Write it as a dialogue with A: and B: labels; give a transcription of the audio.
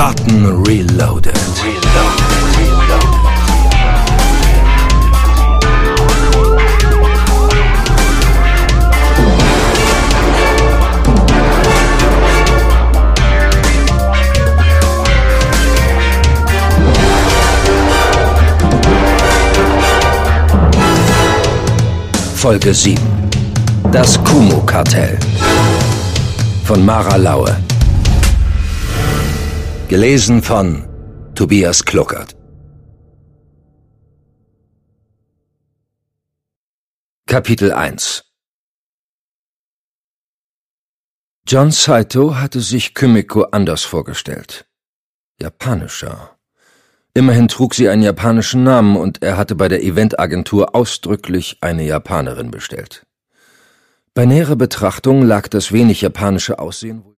A: Barton Reloaded. Folge 7. Das Kumo-Kartell von Mara Laue. Gelesen von Tobias Kluckert. Kapitel 1. John Saito hatte sich Kumiko anders vorgestellt. Japanischer. Immerhin trug sie einen japanischen Namen und er hatte bei der Eventagentur ausdrücklich eine Japanerin bestellt. Bei näherer Betrachtung lag das wenig japanische Aussehen